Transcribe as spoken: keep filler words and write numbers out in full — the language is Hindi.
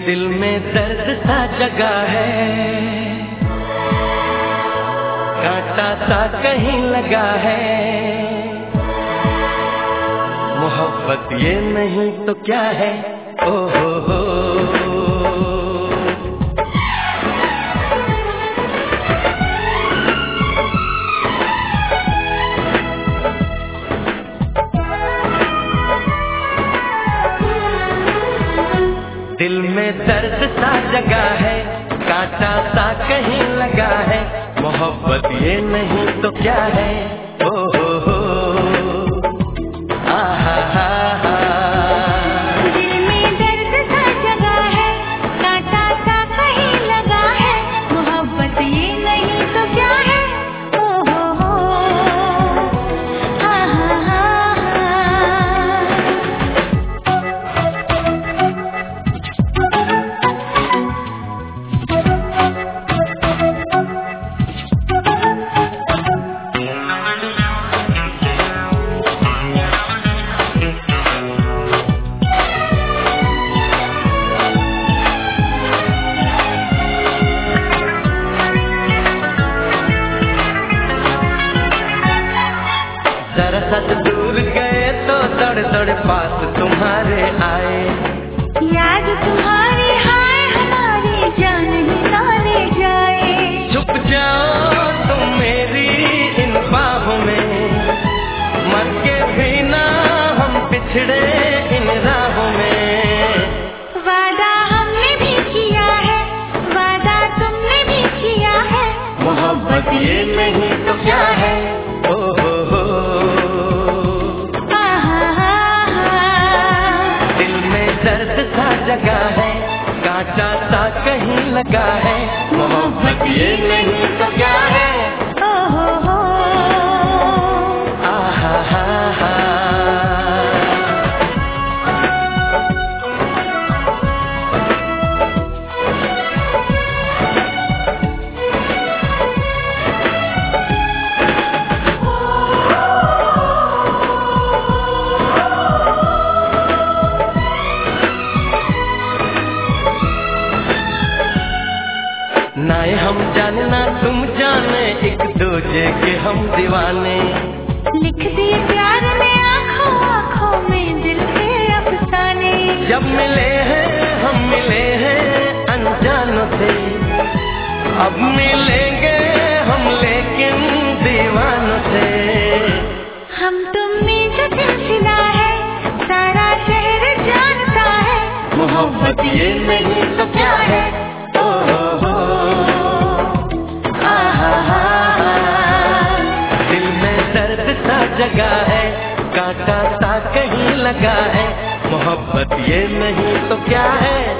दिल में दर्द सा जगा है, कांटा सा कहीं लगा है। मोहब्बत ये नहीं तो क्या है, ओ हो हो। दिल में दर्द सा जगा है, कांटा सा कहीं लगा है। मोहब्बत ये नहीं तो क्या है, ओ हो हो। आहा हा हा। दिल में दर्द सा जगा है, कांटा सा कहीं लगा है। मोहब्बत ये नहीं तो क्या है, ओ हो हो। आहा हा हा। जरा सच दूर गए तो दौड़ दौड़ पास तुम्हारे आए। याद तुम्हारी हाय हमारी जान ही ना ले जाए। छुप जाओ तुम मेरी इन बाहों में, मर के भी ना हम पिछड़े इन राहों में। वादा हमने भी किया है, वादा तुमने भी किया है। मोहब्बत ये नहीं तो क्या है, ओ हो हो। आहा हा हा। दिल में दर्द सा जगा है, कांटा सा कहीं लगा है। मोहब्बत ये नहीं तो क्या है, ओ हो हो। आहा हा हा। ना ये हम जाने ना तुम जाने, एक दूजे के हम दीवाने। लिख दिए प्यार में आँखों आँखों में दिल के अफसाने। जब मिले हैं हम मिले हैं अनजानों से, अब मिलेंगे हम लेकिन दीवानों से। हम तुम में जो सिलसिला है, सारा शहर जानता है। मोहब्बत ये नहीं तो क्या है, ओ हो हो। आहा हा हा। दिल में दर्द सा जगा है, कांटा सा कहीं लगा है। मोहब्बत ये नहीं तो क्या है,